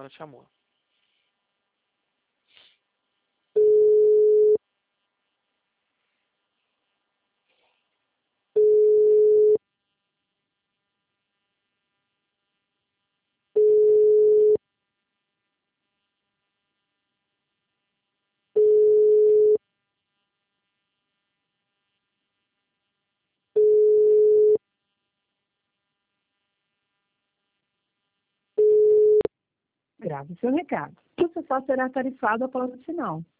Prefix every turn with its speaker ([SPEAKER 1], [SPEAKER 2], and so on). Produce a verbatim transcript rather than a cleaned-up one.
[SPEAKER 1] ela chamou.
[SPEAKER 2] Grave seu recado. O seu só será tarifado após o sinal.